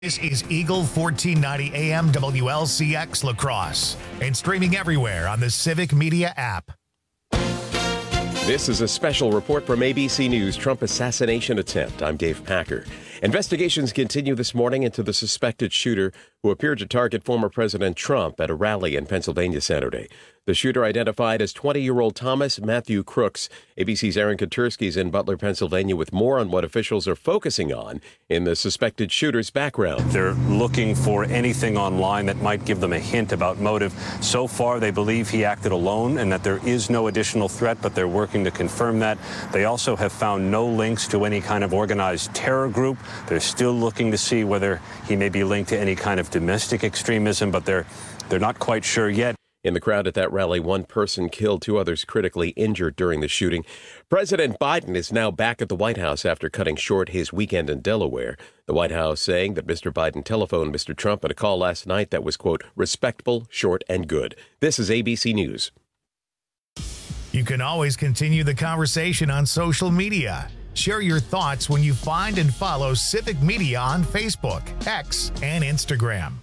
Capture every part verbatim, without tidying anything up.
This is Eagle fourteen ninety A M W L C X La Crosse and streaming everywhere on the Civic Media app. This is a special report from A B C News, Trump assassination attempt. I'm Dave Packer. Investigations continue this morning into the suspected shooter who appeared to target former President Trump at a rally in Pennsylvania Saturday. The shooter, identified as twenty-year-old Thomas Matthew Crooks. A B C's Aaron Katersky is in Butler, Pennsylvania, with more on what officials are focusing on in the suspected shooter's background. They're looking for anything online that might give them a hint about motive. So far, they believe he acted alone and that there is no additional threat, but they're working to confirm that. They also have found no links to any kind of organized terror group. They're still looking to see whether he may be linked to any kind of domestic extremism, but they're they're not quite sure yet. In the crowd at that rally, one person killed, two others critically injured during the shooting. President Biden is now back at the White House after cutting short his weekend in Delaware. The White House saying that Mister Biden telephoned Mister Trump at a call last night that was, quote, respectful, short, and good. This is A B C News. You can always continue the conversation on social media. Share your thoughts when you find and follow Civic Media on Facebook, X, and Instagram.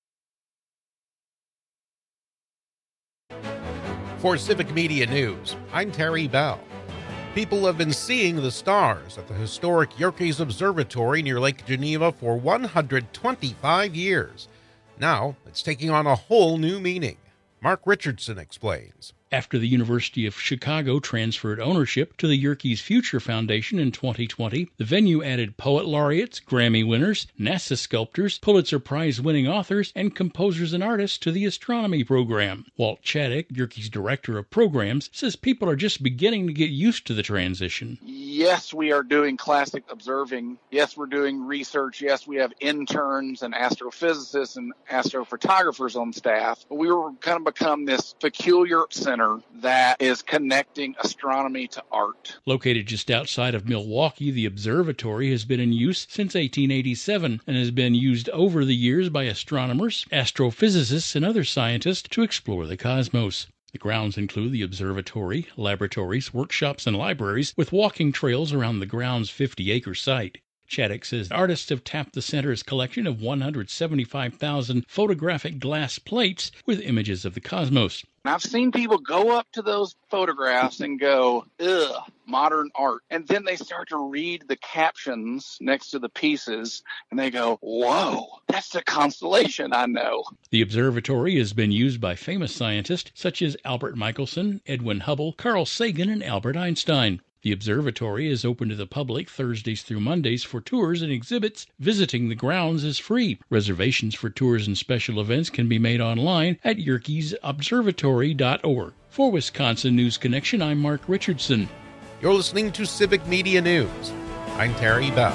For Civic Media News, I'm Terry Bell. People have been seeing the stars at the historic Yerkes Observatory near Lake Geneva for one hundred twenty-five years. Now, it's taking on a whole new meaning. Mark Richardson explains. After the University of Chicago transferred ownership to the Yerkes Future Foundation in twenty twenty, the venue added poet laureates, Grammy winners, NASA sculptors, Pulitzer Prize-winning authors, and composers and artists to the astronomy program. Walt Chaddick, Yerkes Director of Programs, says people are just beginning to get used to the transition. Yes, we are doing classic observing. Yes, we're doing research. Yes, we have interns and astrophysicists and astrophotographers on staff. But we were kind of become this peculiar center that is connecting astronomy to art. Located just outside of Milwaukee, the observatory has been in use since eighteen eighty-seven and has been used over the years by astronomers, astrophysicists, and other scientists to explore the cosmos. The grounds include the observatory, laboratories, workshops, and libraries, with walking trails around the ground's fifty-acre site. Chaddick says artists have tapped the center's collection of one hundred seventy-five thousand photographic glass plates with images of the cosmos. I've seen people go up to those photographs and go, ugh, modern art. And then they start to read the captions next to the pieces, and they go, whoa, that's the constellation I know. The observatory has been used by famous scientists such as Albert Michelson, Edwin Hubble, Carl Sagan, and Albert Einstein. The observatory is open to the public Thursdays through Mondays for tours and exhibits. Visiting the grounds is free. Reservations for tours and special events can be made online at yerkes observatory dot org. For Wisconsin News Connection, I'm Mark Richardson. You're listening to Civic Media News. I'm Terry Bell.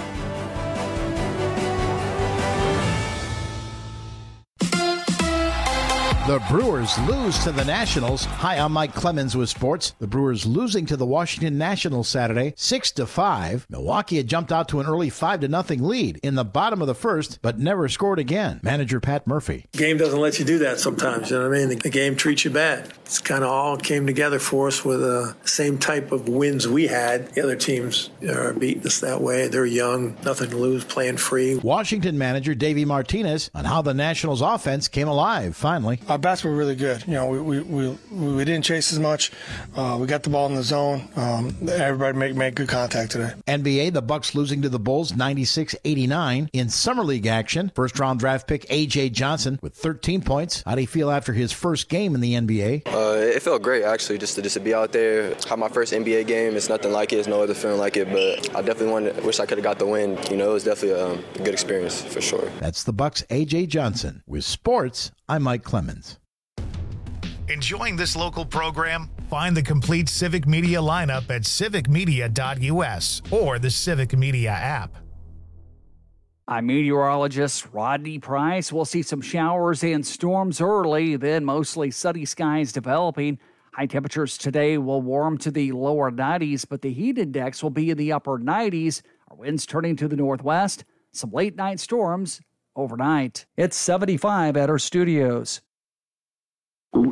The Brewers lose to the Nationals. Hi, I'm Mike Clemens with sports. The Brewers losing to the Washington Nationals Saturday, six to five. Milwaukee had jumped out to an early five to nothing lead in the bottom of the first, but never scored again. Manager Pat Murphy. The game doesn't let you do that sometimes, you know what I mean? The game treats you bad. It's kind of all came together for us with the same type of wins we had. The other teams are beating us that way. They're young, nothing to lose, playing free. Washington manager Davey Martinez on how the Nationals offense came alive, finally. Our bats were really good. You know, we we, we, we didn't chase as much. Uh, we got the ball in the zone. Um, everybody made, made good contact today. N B A, the Bucks losing to the Bulls ninety-six eighty-nine. In Summer League action, first-round draft pick A J Johnson with thirteen points. How do you feel after his first game in the N B A? Uh, it felt great, actually, just to, just to be out there. Have my first N B A game. It's nothing like it. It's no other feeling like it, but I definitely wanted, wish I could have got the win. You know, it was definitely um, a good experience, for sure. That's the Bucks' A J Johnson. With sports, I'm Mike Clemens. Enjoying this local program? Find the complete Civic Media lineup at civic media dot u s or the Civic Media app. I'm meteorologist Rodney Price. We'll see some showers and storms early, then mostly sunny skies developing. High temperatures today will warm to the lower nineties, but the heat index will be in the upper nineties. Our winds turning to the northwest. Some late night storms overnight. It's seventy-five at our studios.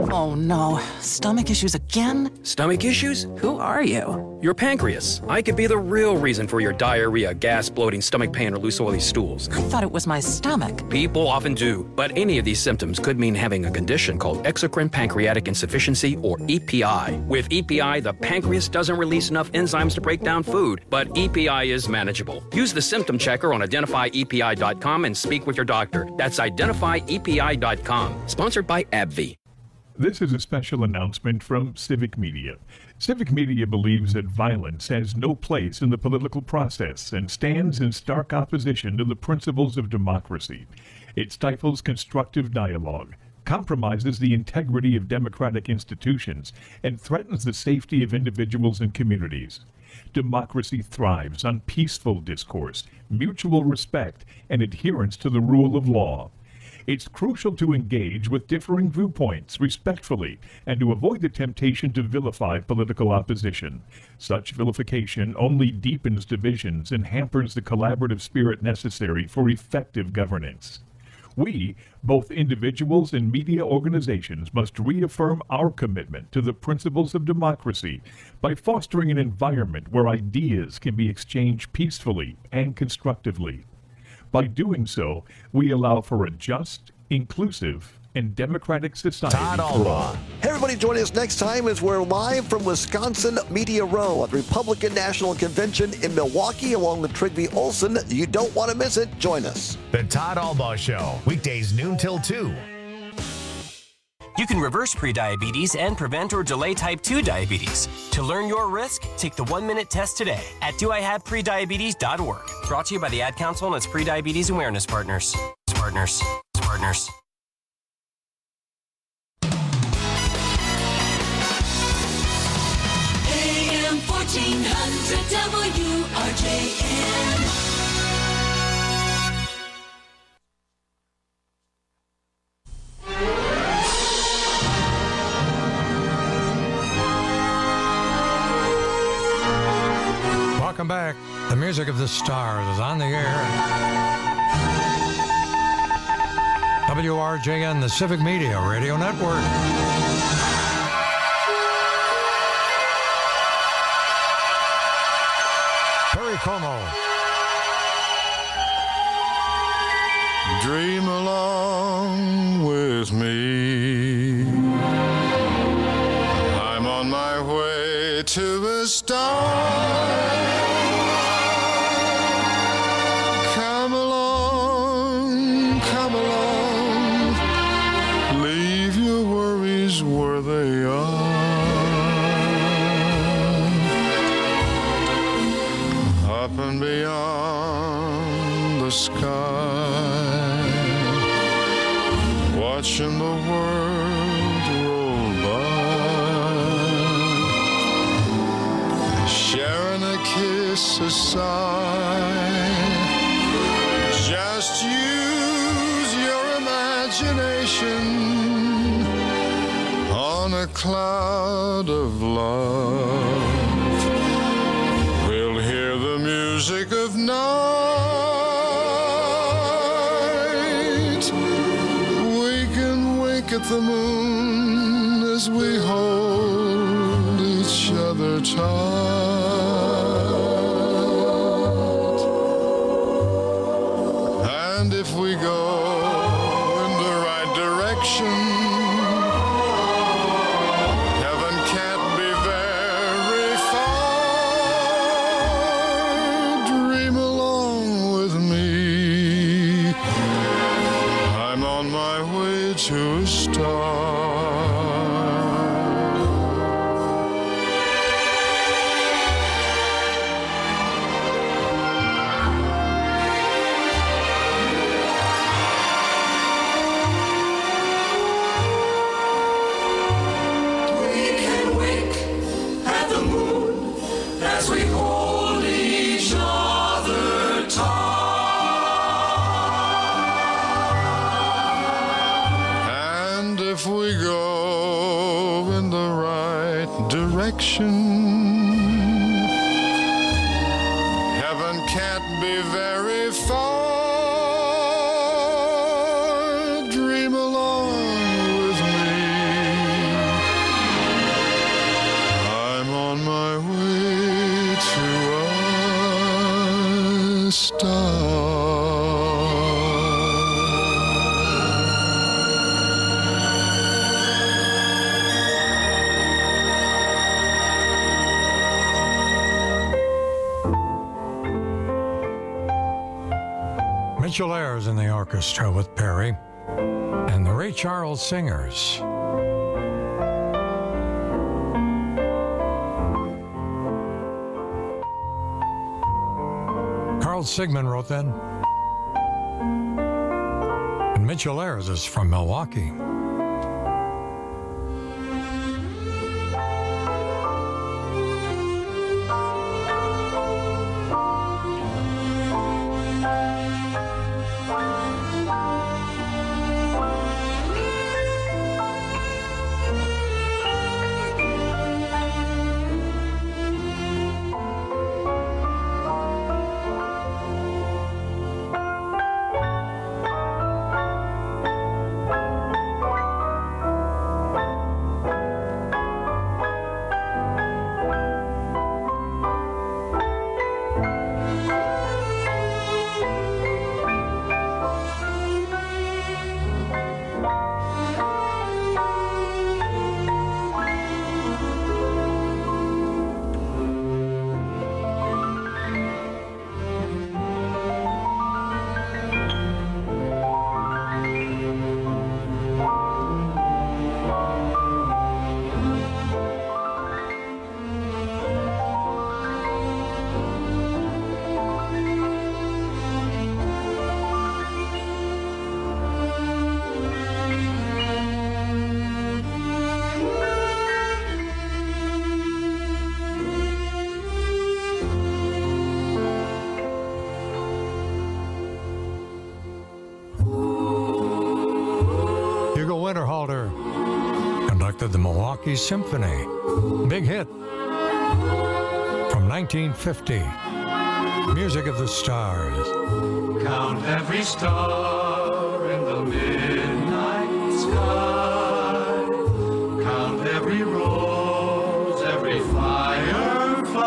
Oh no, stomach issues again? Stomach issues? Who are you? Your pancreas. I could be the real reason for your diarrhea, gas, bloating, stomach pain, or loose oily stools. I thought it was my stomach. People often do, but any of these symptoms could mean having a condition called exocrine pancreatic insufficiency, or E P I. With E P I, the pancreas doesn't release enough enzymes to break down food, but E P I is manageable. Use the symptom checker on identify E P I dot com and speak with your doctor. That's identify E P I dot com. Sponsored by AbbVie. This is a special announcement from Civic Media. Civic Media believes that violence has no place in the political process and stands in stark opposition to the principles of democracy. It stifles constructive dialogue, compromises the integrity of democratic institutions, and threatens the safety of individuals and communities. Democracy thrives on peaceful discourse, mutual respect, and adherence to the rule of law. It's crucial to engage with differing viewpoints respectfully and to avoid the temptation to vilify political opposition. Such vilification only deepens divisions and hampers the collaborative spirit necessary for effective governance. We, both individuals and media organizations, must reaffirm our commitment to the principles of democracy by fostering an environment where ideas can be exchanged peacefully and constructively. By doing so, we allow for a just, inclusive, and democratic society Todd for all. Hey everybody, join us next time as we're live from Wisconsin Media Row at the Republican National Convention in Milwaukee along with Trygve Olsen. You don't want to miss it. Join us. The Todd Albaugh Show, weekdays noon till two. You can reverse prediabetes and prevent or delay type two diabetes. To learn your risk, take the one-minute test today at do I have prediabetes dot org. Brought to you by the Ad Council and its Prediabetes Awareness Partners. Partners. Partners. A M fourteen hundred W R J N. Welcome back. The music of the stars is on the air. W R J N, the Civic Media Radio Network. Perry Como. Dream along with me. I'm on my way to a star. Come along, come along. Leave your worries where they are. Up and beyond the sky, watching the world roll by, sharing a kiss, a sigh. Just use your imagination on a cloud of love. We'll hear the music of night. We can wink at the moon as we hold each other tight. And if we go in the right direction, heaven can't be very far. Dream along with me. I'm on my way to a star. We can wink at the moon as we hold each other tight. And if we go in the right direction, heaven can't be very far. Dream along with me. Mitchell Ayers in the orchestra with Perry and the Ray Charles Singers. Carl Sigmund wrote that. And Mitchell Ayers is from Milwaukee. The Milwaukee Symphony. Big hit from nineteen fifty. Music of the Stars. Count every star in the midnight sky. Count every rose, every firefly.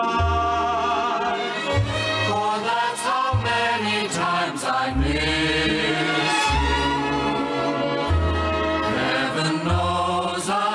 For that's how many times I miss you. Heaven knows I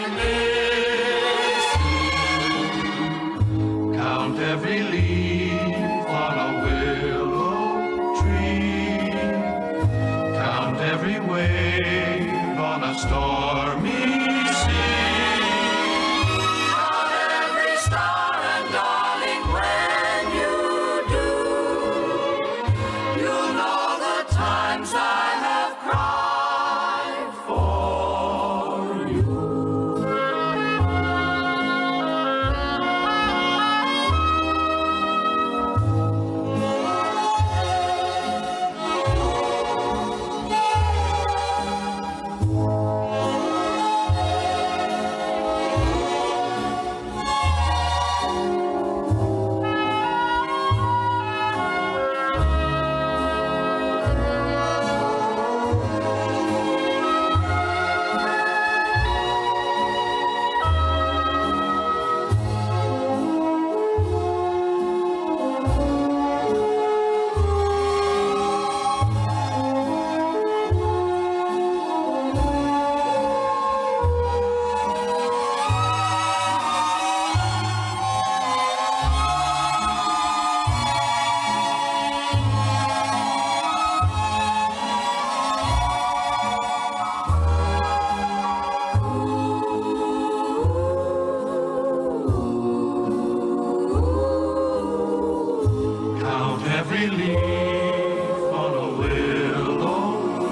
every leaf on a willow tree. Count every wave on a stormy sea. Count every star, and darling, when you do, you'll know the times I have cried for you. Every leaf on a willow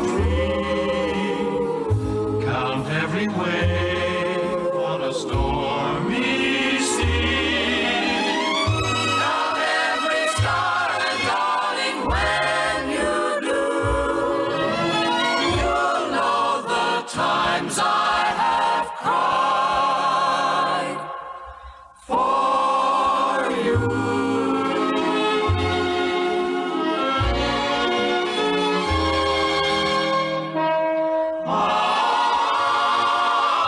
tree. Count every wave on a stormy sea. Count every star, and darling, when you do, you'll know the times I have cried for you. Ah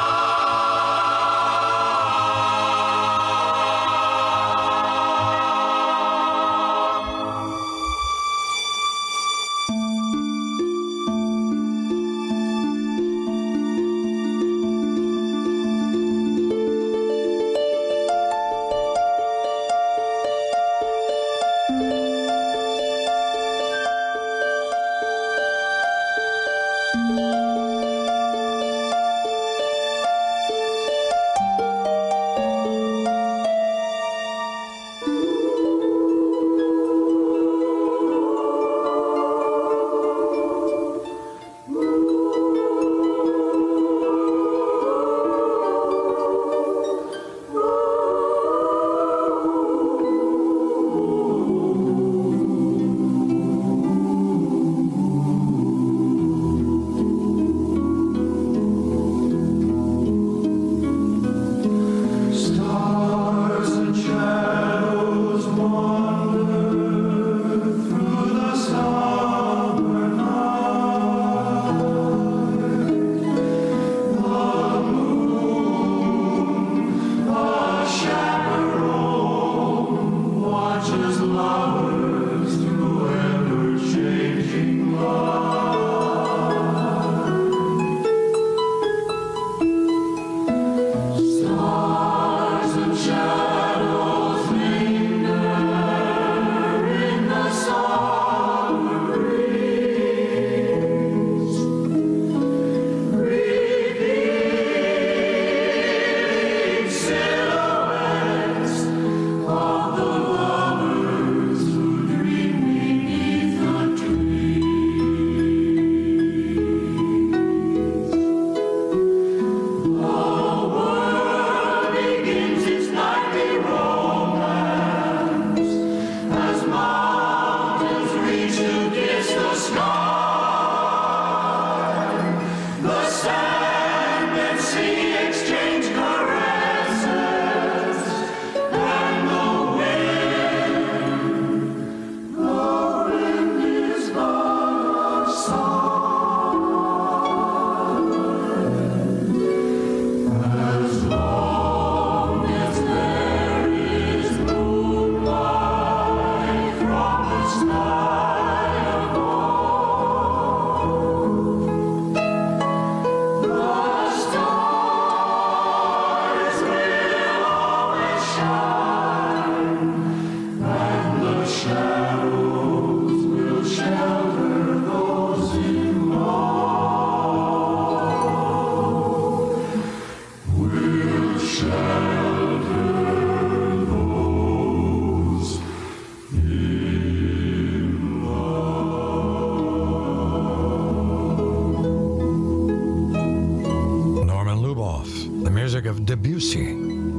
of Debussy.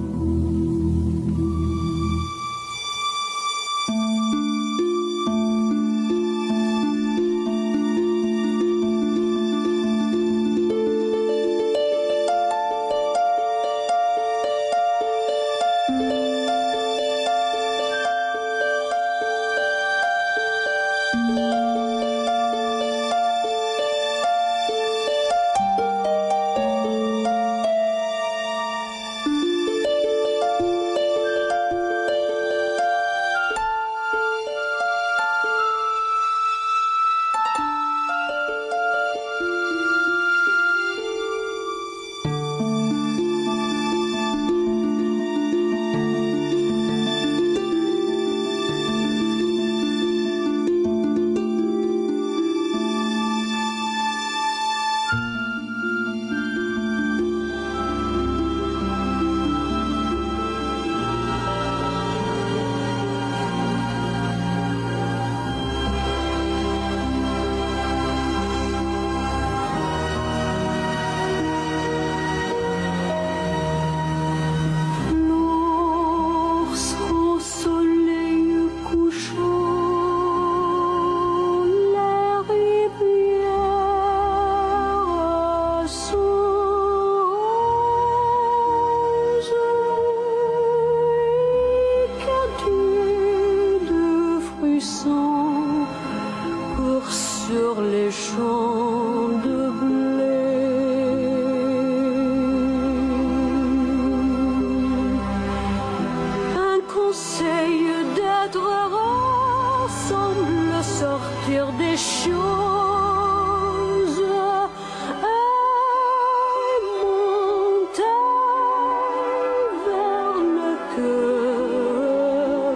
Sur les champs de blé, un conseil d'être heureux semble sortir des choses et monter vers le cœur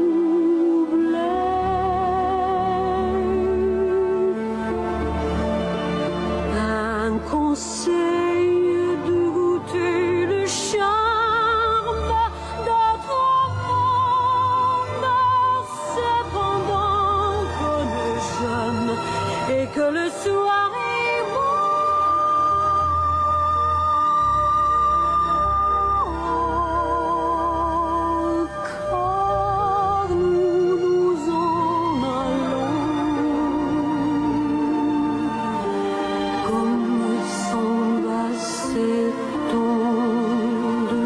troublé. ce soir est beau. Car nous nous en allons comme s'en va s'étendre.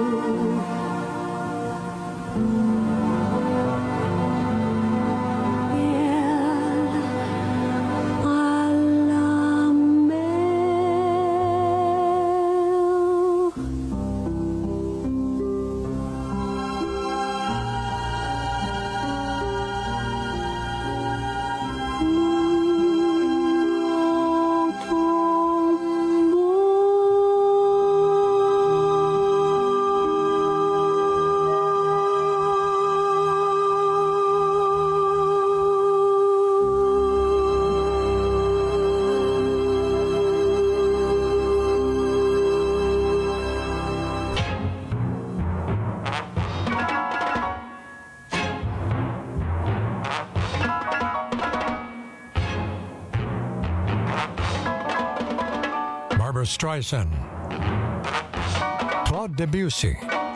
Barbra Streisand, Claude Debussy,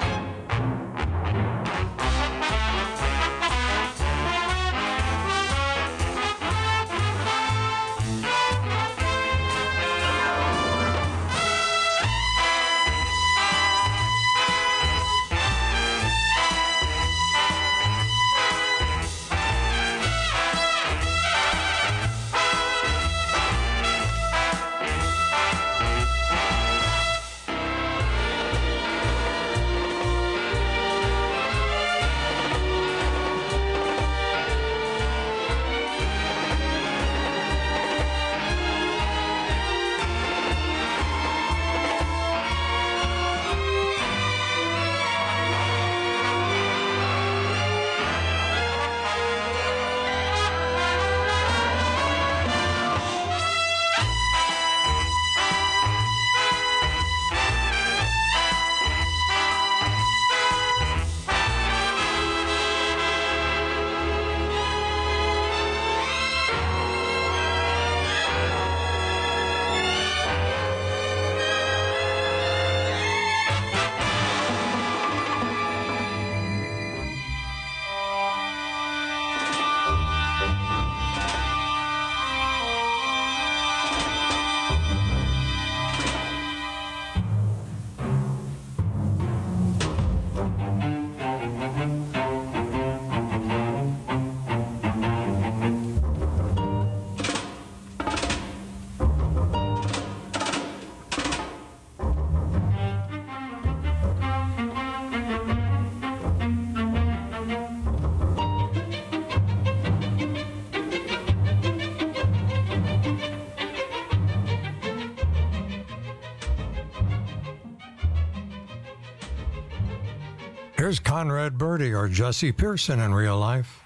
Here's Conrad Birdie or Jesse Pearson in real life.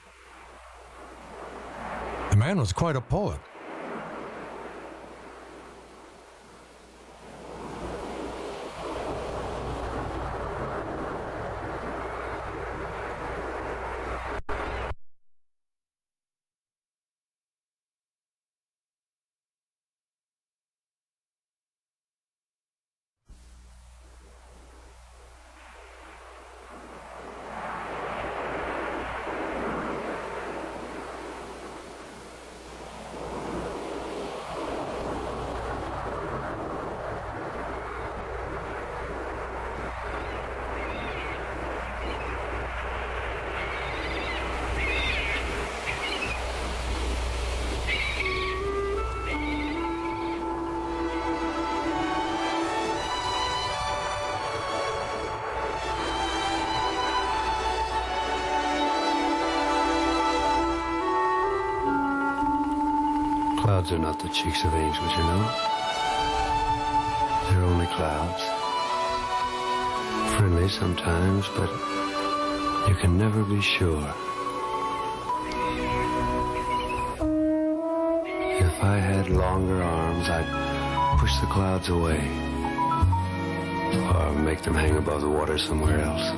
The man was quite a poet. Clouds are not the cheeks of angels, you know. They're only clouds. Friendly sometimes, but you can never be sure. If I had longer arms, I'd push the clouds away. Or make them hang above the water somewhere else.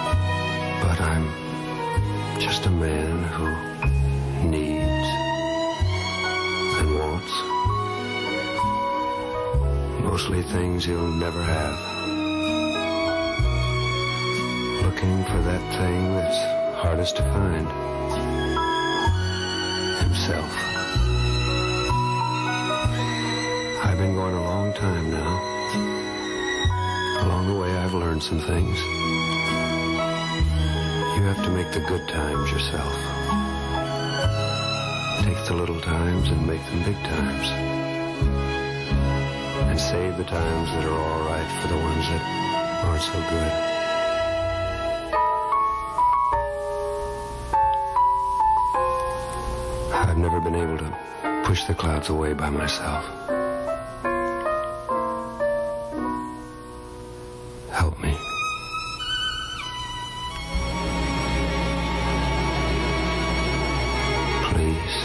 But I'm just a man who needs mostly things he'll never have. Looking for that thing that's hardest to find. Himself. I've been going a long time now. Along the way, I've learned some things. You have to make the good times yourself. Take the little times and make them big times. And save the times that are all right for the ones that aren't so good. I've never been able to push the clouds away by myself. Help me. Please.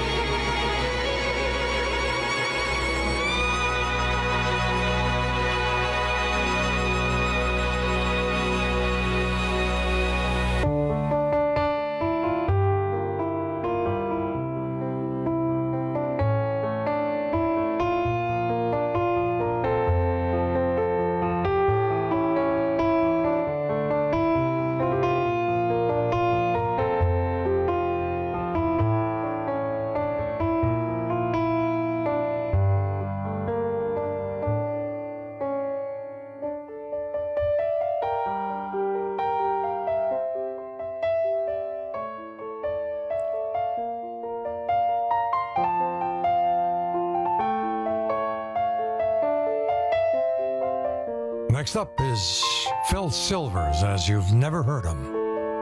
Next up is Phil Silvers, as you've never heard him.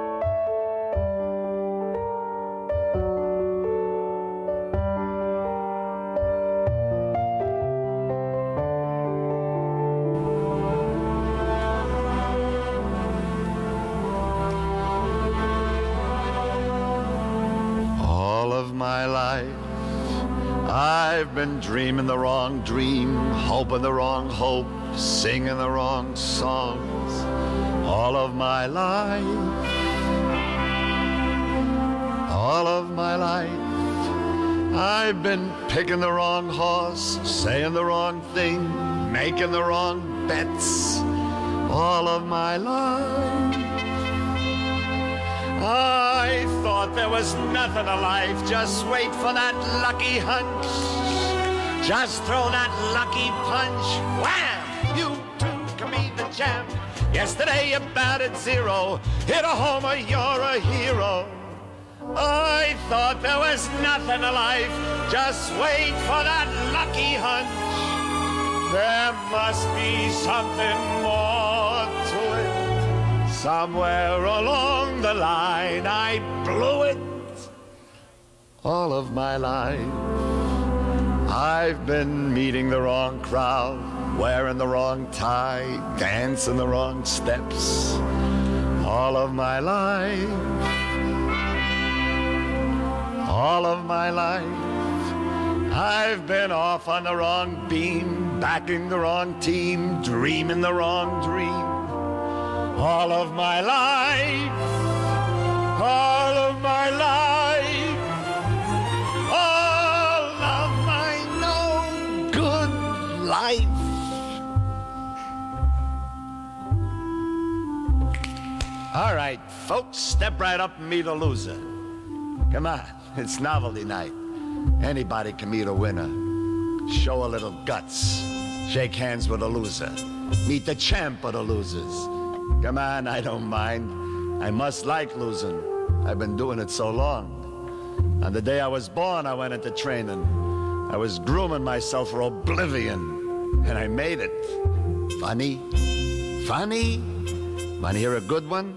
All of my life I've been dreaming the wrong dream, hoping the wrong hope, singing the wrong songs. All of my life, all of my life, I've been picking the wrong horse, saying the wrong thing, making the wrong bets. All of my life, I thought there was nothing to life. Just wait for that lucky hunch. Just throw that lucky punch. Wham! You too can be the champ. Yesterday you batted zero. Hit a homer, you're a hero. I thought there was nothing to life. Just wait for that lucky hunch. There must be something more to it. Somewhere along the line I blew it. All of my life I've been meeting the wrong crowd, wearing the wrong tie, dancing the wrong steps. All of my life, all of my life, I've been off on the wrong beam, backing the wrong team, dreaming the wrong dream. All of my life, all of my life, all of my no good life. All right, folks, step right up and meet a loser. Come on, it's novelty night. Anybody can meet a winner. Show a little guts. Shake hands with a loser. Meet the champ of the losers. Come on, I don't mind. I must like losing. I've been doing it so long. On the day I was born, I went into training. I was grooming myself for oblivion, and I made it. Funny? Funny? Want to hear a good one?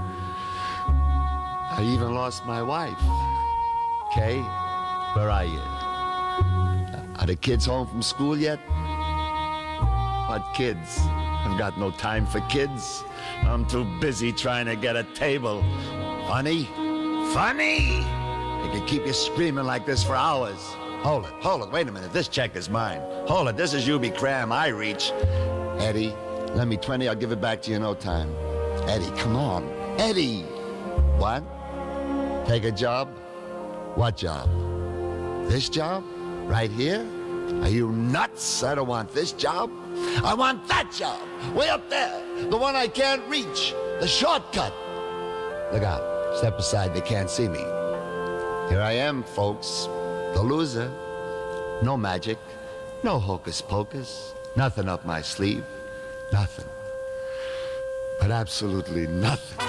I even lost my wife. Kay, where are you? Are the kids home from school yet? What kids? I've got no time for kids. I'm too busy trying to get a table. Funny? Funny? They could keep you screaming like this for hours. Hold it, hold it, wait a minute, this check is mine. Hold it, this is Ubi Cram, I reach. Eddie, lend me twenty, I'll give it back to you in no time. Eddie, come on. Eddie! What? Take a job? What job? This job? Right here? Are you nuts? I don't want this job. I want that job. Way up there. The one I can't reach. The shortcut. Look out. Step aside. They can't see me. Here I am, folks. The loser. No magic. No hocus pocus. Nothing up my sleeve. Nothing. But absolutely nothing.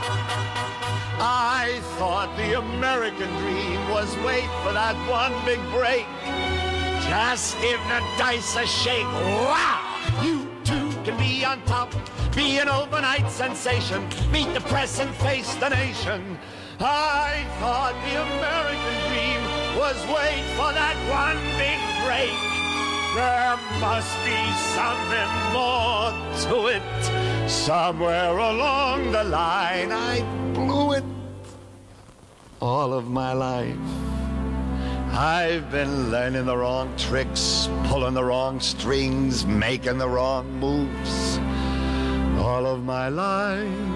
I thought the American dream was wait for that one big break. Just give the dice a shake. Wow! You too can be on top, be an overnight sensation, meet the press and face the nation. I thought the American dream was wait for that one big break. There must be something more to it. Somewhere along the line, I blew it all of my life. I've been learning the wrong tricks, pulling the wrong strings, making the wrong moves all of my life.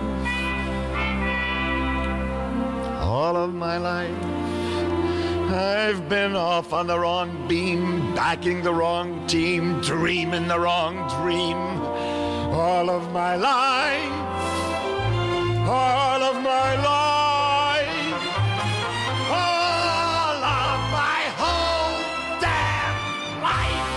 All of my life. I've been off on the wrong beam, backing the wrong team, dreaming the wrong dream. All of my life. All of my life. All of my whole damn life.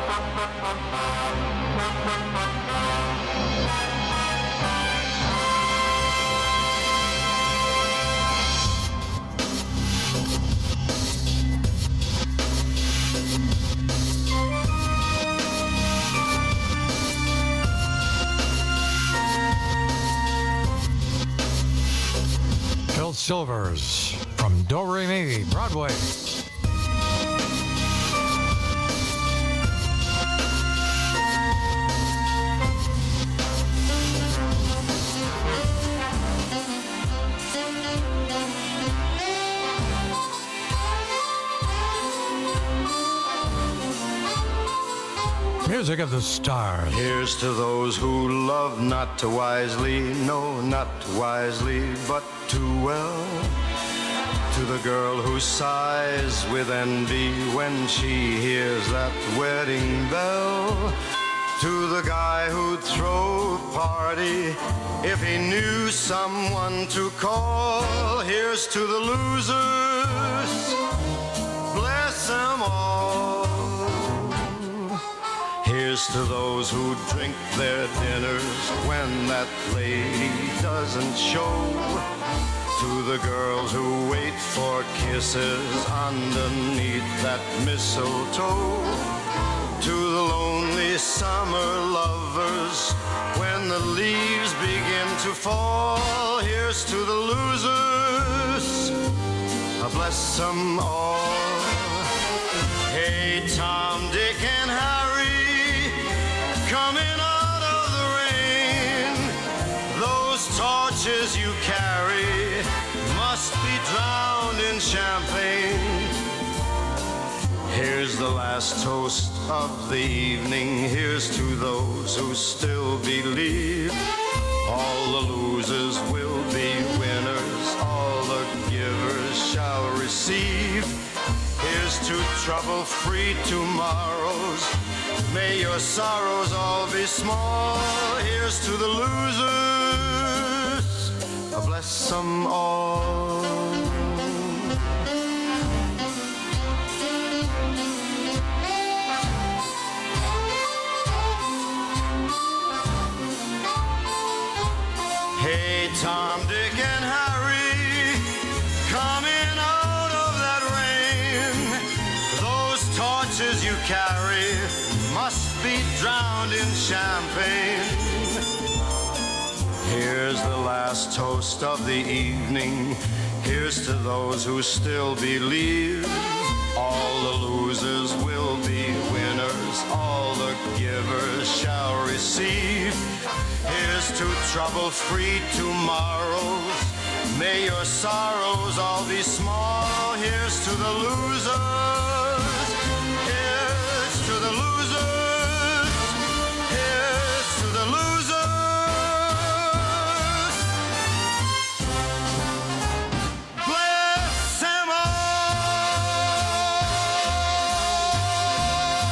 Phil Silvers from Do Re Mi, Broadway. Music of the Stars. Here's to those who love not too wisely, no, not too wisely, but too well. To the girl who sighs with envy when she hears that wedding bell. To the guy who'd throw a party if he knew someone to call. Here's to the losers, bless them all. Here's to those who drink their dinners when that lady doesn't show. To the girls who wait for kisses underneath that mistletoe. To the lonely summer lovers when the leaves begin to fall. Here's to the losers, bless them all. Hey, Tom, Dick, and Harry, coming out of the rain, those torches you carry must be drowned in champagne. Here's the last toast of the evening. Here's to those who still believe. All the losers will be winners. All the givers shall receive. Here's to trouble-free tomorrows. May your sorrows all be small. Here's to the losers. Bless them all. Hey, Tom, Dick, and Harry, coming out of that rain, those torches you carry must be drowned in champagne. Here's the last toast of the evening. Here's to those who still believe. All the losers will be winners. All the givers shall receive. Here's to trouble-free tomorrows. May your sorrows all be small. Here's to the losers. Here's to the losers. Here's to the losers. Bless them all.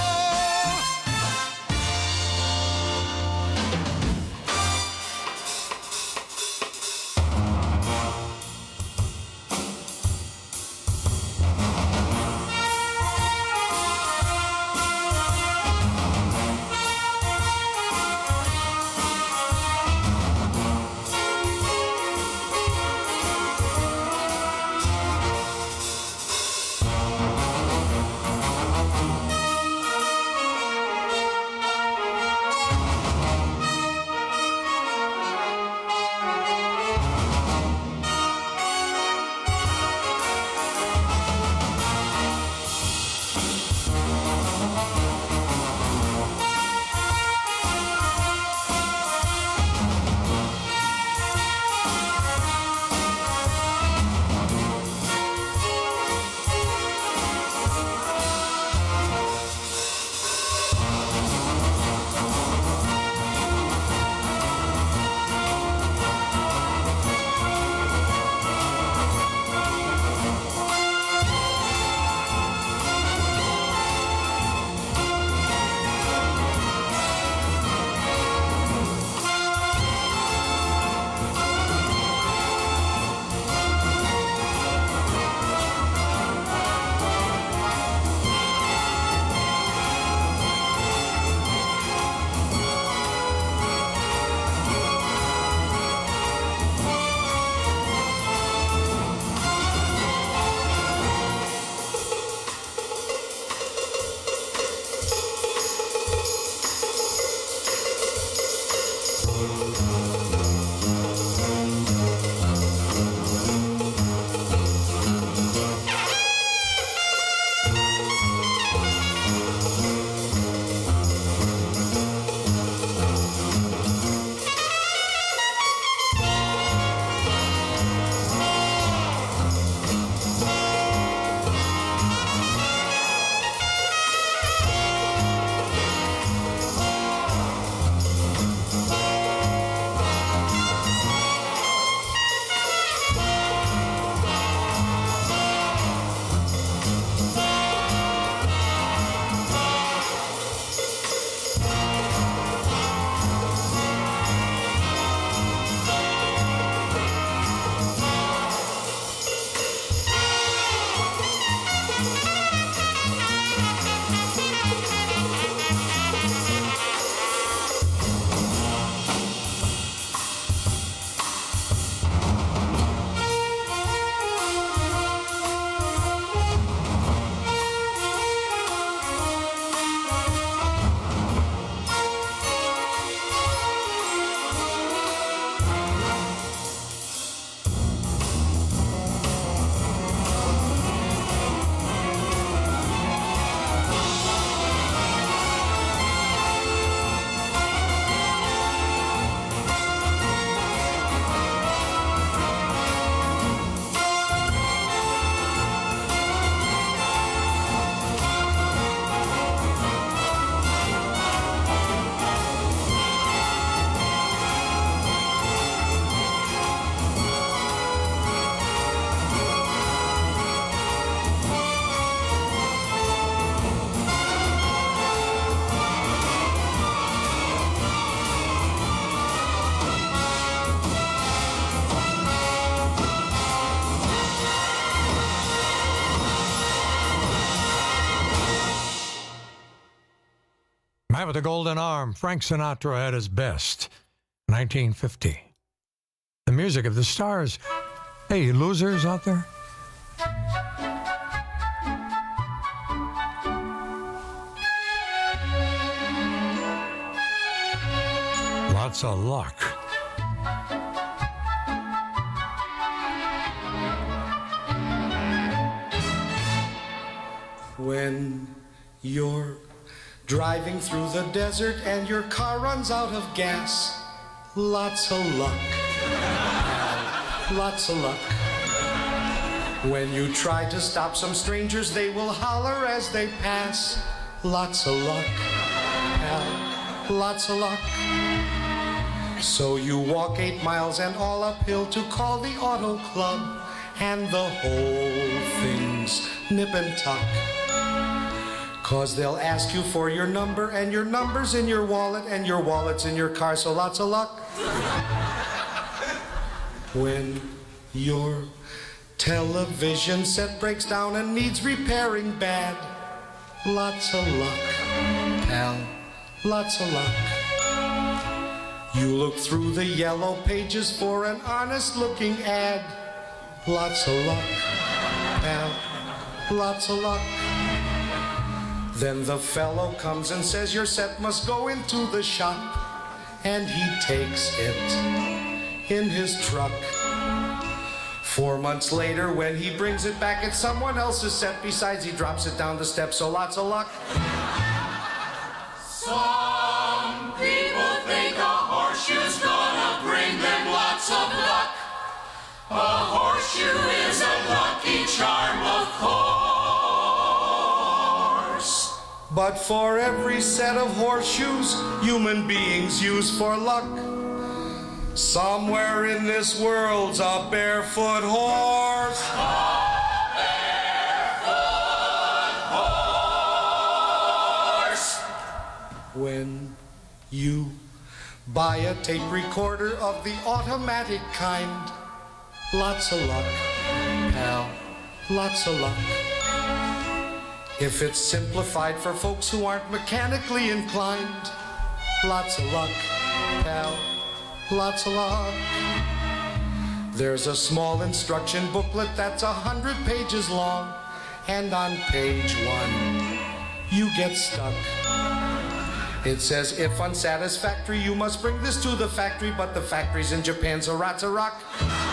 Man with the Golden Arm, Frank Sinatra at his best, nineteen fifty. The music of the stars. Hey, you losers out there? Lots of luck. When you're driving through the desert and your car runs out of gas, lots of luck. Lots of luck. When you try to stop some strangers, they will holler as they pass. Lots of luck. Pal, lots of luck. So you walk eight miles and all uphill to call the auto club, and the whole thing's nip and tuck. Cause they'll ask you for your number, and your number's in your wallet, and your wallet's in your car, so lots of luck. When your television set breaks down and needs repairing bad, lots of luck, pal, lots of luck. You look through the yellow pages for an honest-looking ad, lots of luck, pal, lots of luck. Then the fellow comes and says your set must go into the shop, and he takes it in his truck. Four months later, when he brings it back, it's someone else's set. Besides, he drops it down the steps, so lots of luck. Some people think a horseshoe's gonna bring them lots of luck. A horseshoe is a lucky charm, of course. But for every set of horseshoes human beings use for luck, somewhere in this world's a barefoot horse. A barefoot horse. When you buy a tape recorder of the automatic kind, lots of luck, pal, lots of luck. If it's simplified for folks who aren't mechanically inclined, lots of luck, pal, lots of luck. There's a small instruction booklet that's a hundred pages long, and on page one, you get stuck. It says, if unsatisfactory, you must bring this to the factory, but the factory's in Japan, so lots of rock.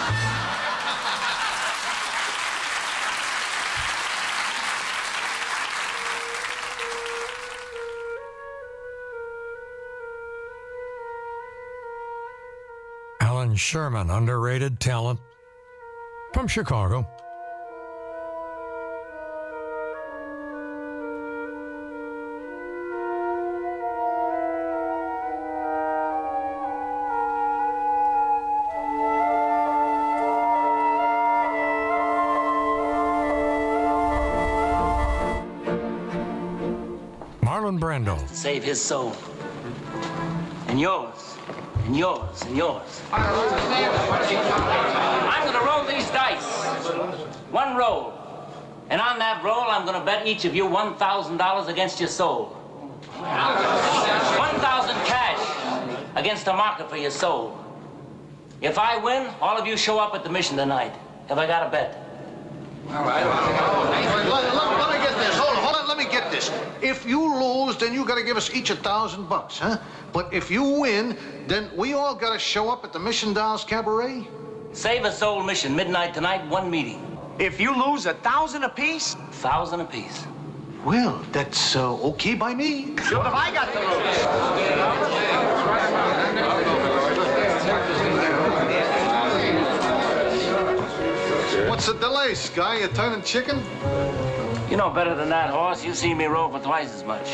Alan Sherman, underrated talent from Chicago. Marlon Brando. Save his soul. And yours. And yours. And yours. I'm going to roll these dice. One roll. And on that roll, I'm going to bet each of you one thousand dollars against your soul. one thousand dollars cash against a market for your soul. If I win, all of you show up at the mission tonight. Have I got a bet? All right. Let, let, let me get this. Hold on, hold on. Let me get this. If you lose, then you got to give us each a thousand bucks, huh? But if you win, then we all got to show up at the Mission Dolls Cabaret. Save a soul mission, midnight tonight, one meeting. If you lose, a thousand apiece? Thousand apiece. Well, that's uh, okay by me. What have I got to lose? What's the delay, Sky? You turning chicken? You know better than that, horse. You see me roll for twice as much.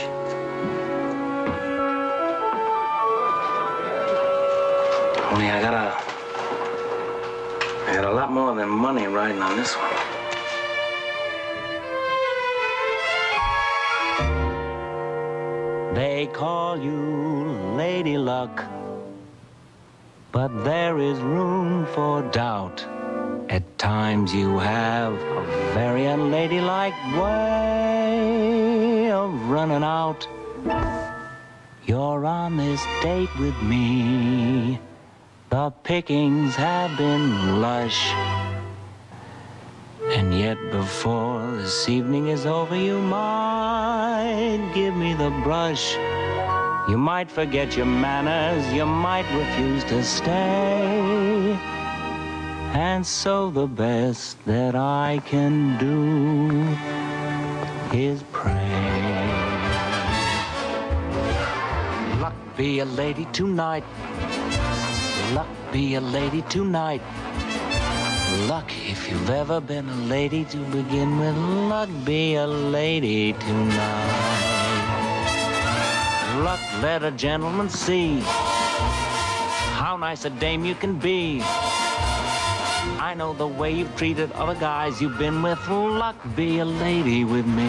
Only I got a... I got a lot more than money riding on this one. They call you Lady Luck, but there is room for doubt. At times you have a very unladylike way of running out. you're on this date with me. The pickings have been lush. And yet before this evening is over, you might give me the brush. You might forget your manners, you might refuse to stay. And so the best that I can do is pray. Luck be a lady tonight. Luck be a lady tonight. Luck, if you've ever been a lady to begin with, luck be a lady tonight. Luck, let a gentleman see how nice a dame you can be. I know the way you've treated other guys you've been with. Luck, be a lady with me.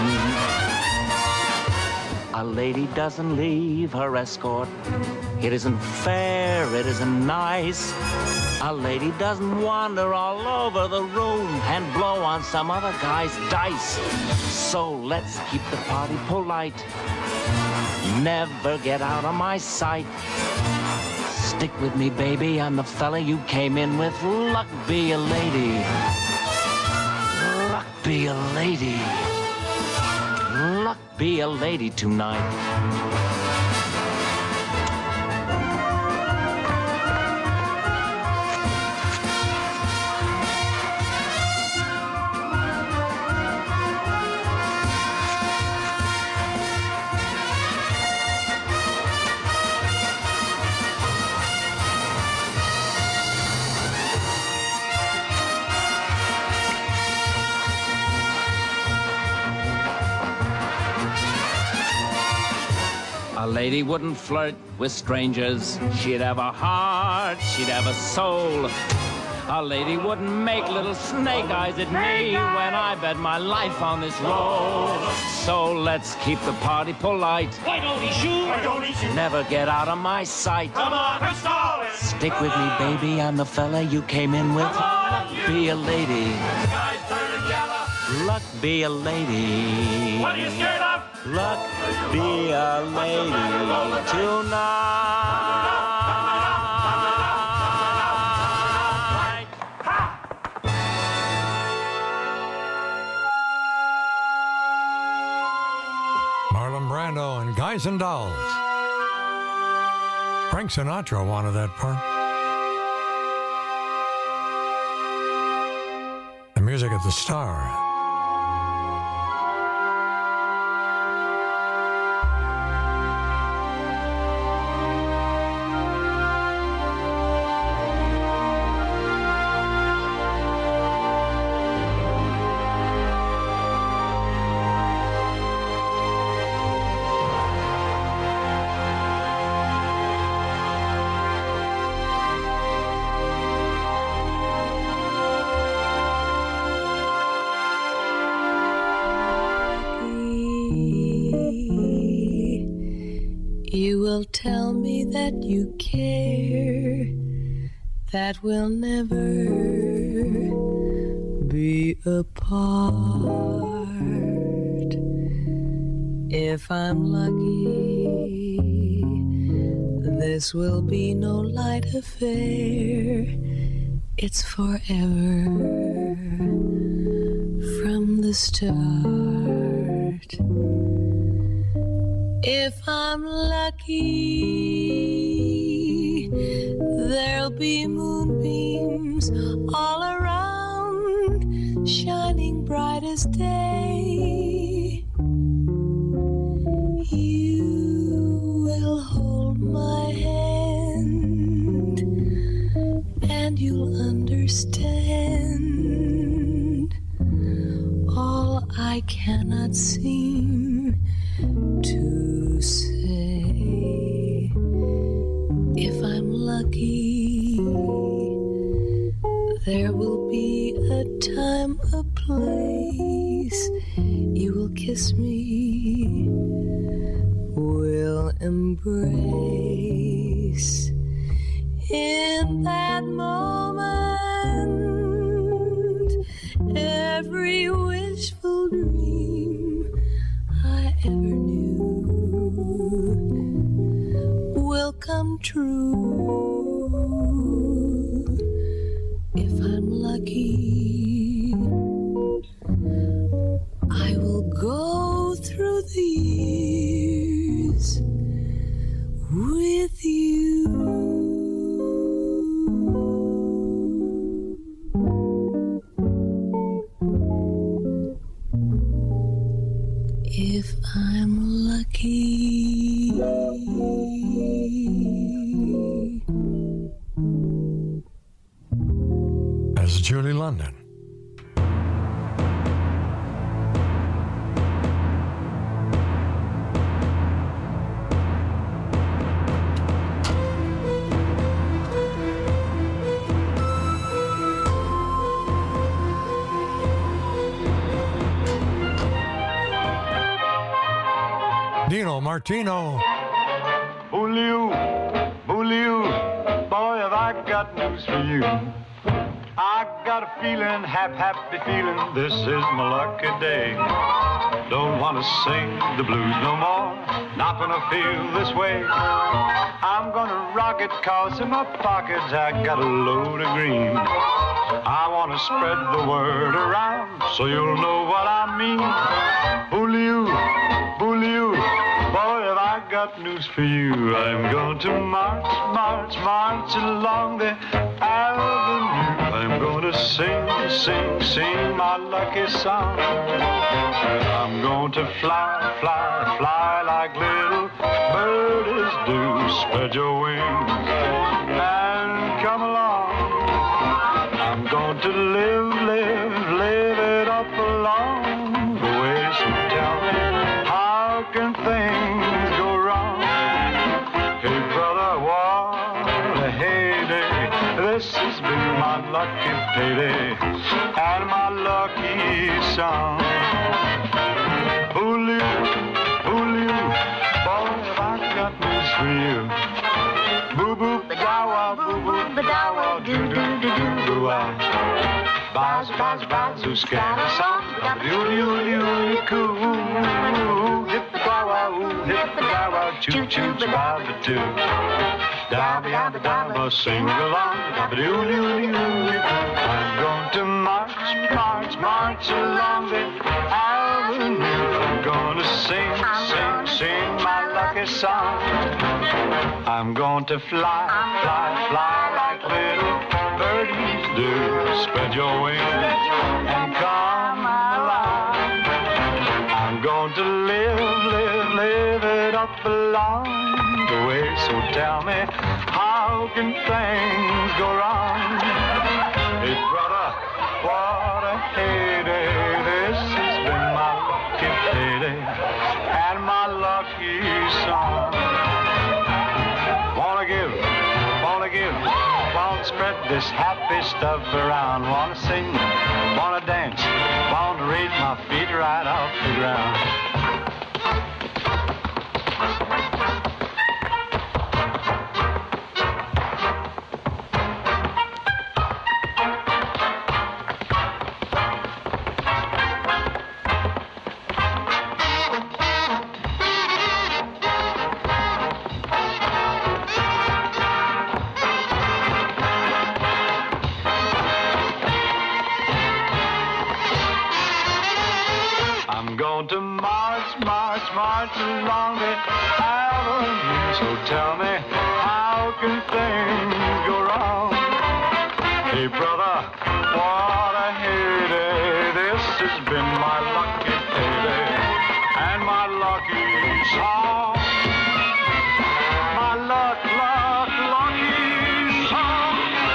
A lady doesn't leave her escort. It isn't fair, it isn't nice. A lady doesn't wander all over the room and blow on some other guy's dice. So let's keep the party polite. Never get out of my sight. Stick with me, baby, I'm the fella you came in with. Luck be a lady. Luck be a lady. Luck be a lady tonight. A lady wouldn't flirt with strangers. She'd have a heart, she'd have a soul. A lady wouldn't make little snake eyes at me when I bet my life on this roll. So let's keep the party polite. Why don't he shoot? Why don't he shoot? Never get out of my sight. Come on, we're stalling. Stick with me, baby, I'm the fella you came in with. Luck be a lady. Guys turning yellow. Luck be a lady. What are you scared of? Luck be a lady tonight. Marlon Brando and Guys and Dolls. Frank Sinatra wanted that part. The music of the Star. You will tell me that you care, that we'll never be apart. If I'm lucky, this will be no light affair. It's forever from the start. If I'm lucky, there'll be moonbeams all around, shining bright as day. You will hold my hand, and you'll understand all I cannot seem to say. If I'm lucky, there will be a time, a place. You will kiss me, we'll embrace. In that moment, every wishful dream I ever knew come true. If I'm lucky, I will go through the years with you. If I'm lucky. As Julie London. Dino Martino. Julio, Julio, boy, have I got news for you. I got a feeling, half happy feeling, this is my lucky day. Don't want to sing the blues no more, not gonna feel this way. I'm gonna rock it, cause in my pockets I got a load of green. I wanna spread the word around, so you'll know what I mean. Julio, Julio, boy, have I got news for you. I'm going to march, march, march along the avenue. I'm going to sing, sing, sing my lucky song. I'm going to fly, fly, fly like little birds do. Spread your wings and come along. I'm going to live, live, live it up along the way. So tell me, how can things go wrong? Hey, brother, what a heyday. This has been my lucky payday and my lucky song. Julio, Julio, boy, have I got news for you. Boo boo, ba-dawa, boo boo, ba-dawa, do do do do do ah. Baz, baz, baz, who scatter song, ba-doo-doo-doo-doo-coo. Hip-a-dawa, ooh, hip-a-dawa, choo-choo, ba-ba-doo. Da-ba-da-ba-da-ba, sing along, ba-doo-doo-doo-doo. I'm going to march, march, march along the avenue. I'm going to sing, sing, sing my lucky song. I'm going to fly, fly, fly like little birdies do. Spread your wings and come alive. I'm going to live, live, live it up along the way. So tell me, how can things go wrong? Hey, brother, what a heyday. This has been my lucky payday and my lucky song. Wanna give, wanna give, wanna spread this happy stuff around. Wanna sing, wanna dance, wanna raise my feet right off the ground. To march, march, march along the avenue. So tell me, how can things go wrong? Hey, brother, what a heyday. This has been my lucky payday and my lucky song. My luck, luck, lucky song.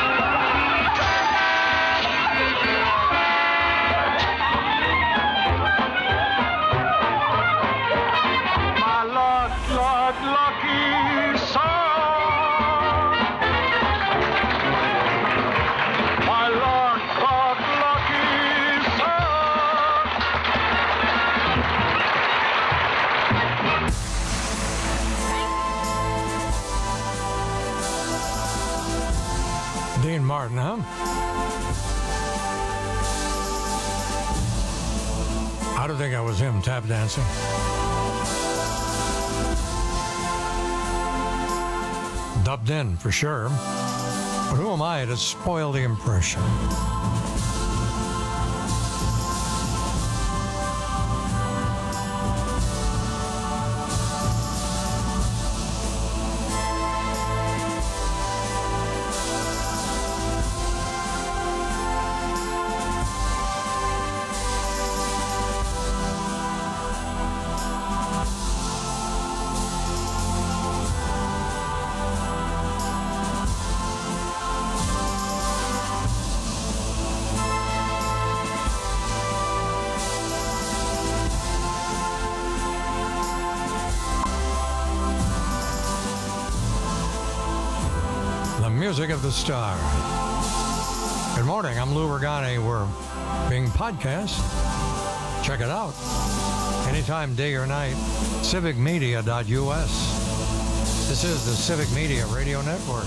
Lucky song. My luck, luck, lucky song. Dean Martin, huh? I don't think I was him tap dancing. dubbed in for sure. But who am I to spoil the impression? Music of the Star. Good morning, I'm Lou Ragani. We're being podcast. Check it out. Anytime, day or night. civic media dot U S. This is the Civic Media Radio Network.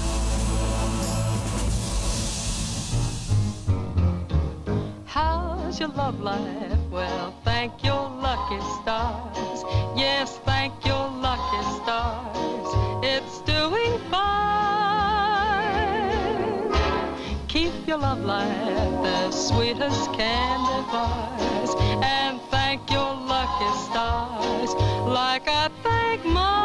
How's your love life? Well, thank your lucky stars. Yes, thank your lucky stars. It's doing fine. Keep your love life as sweet as candy bars, and thank your lucky stars like I thank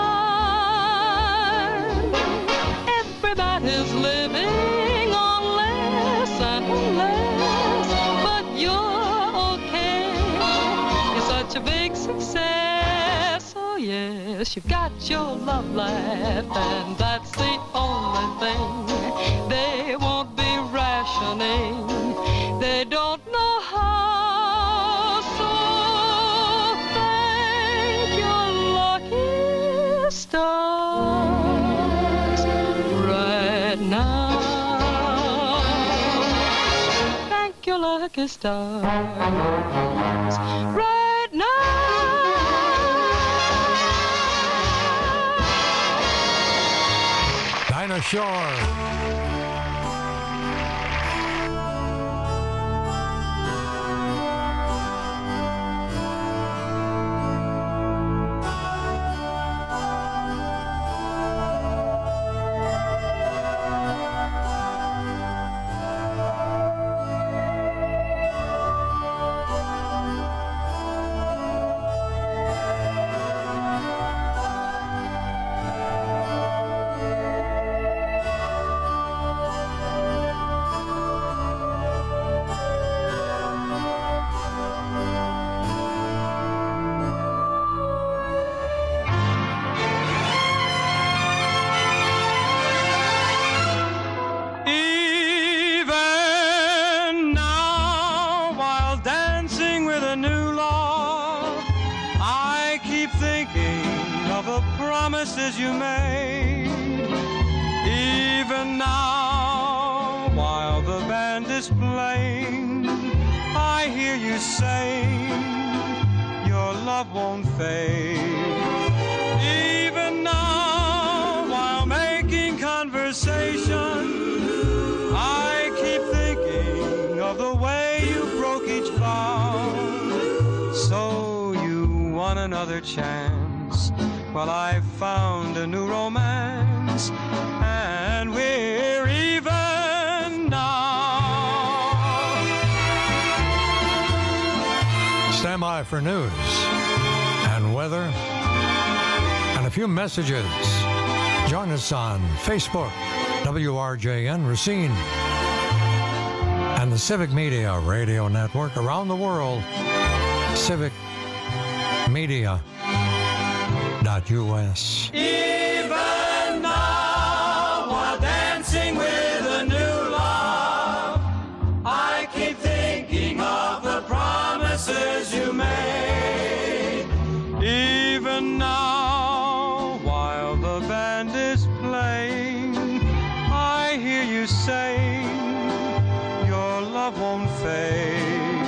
mine. Everybody's living on less and less, but you're okay. You're such a big success. Oh yes, you've got your love life, and that's the only thing. They won't be rationing, they don't know how, so thank your lucky stars right now. Thank your lucky stars right now. Dinah Shore. Promises you made, even now while the band is playing, I hear you saying your love won't fade. Even now while making conversation, I keep thinking of the way you broke each vow. So you want another chance? Well, I found a new romance, and we're even now. Stand by for news and weather and a few messages. Join us on Facebook, W R J N Racine, and the Civic Media Radio Network around the world, civic media dot U S. Even now, while dancing with a new love, I keep thinking of the promises you made. Even now, while the band is playing, I hear you saying your love won't fade.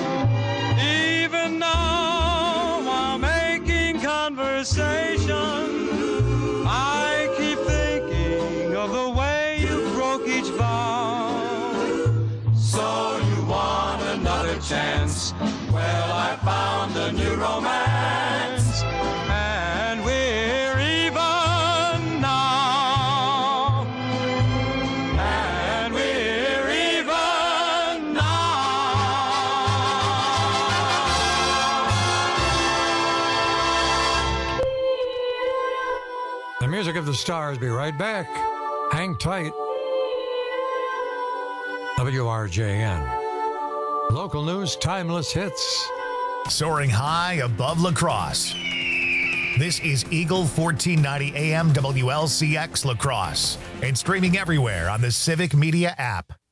Even now, while making conversation, I keep thinking of the way you broke each vow. So you want another chance? Well, I found a new romance, and we're even now. The music of the stars. Be right back. Hang tight. W R J N. Local news, timeless hits. Soaring high above La Crosse. This is Eagle fourteen ninety A M W L C X La Crosse and streaming everywhere on the Civic Media app.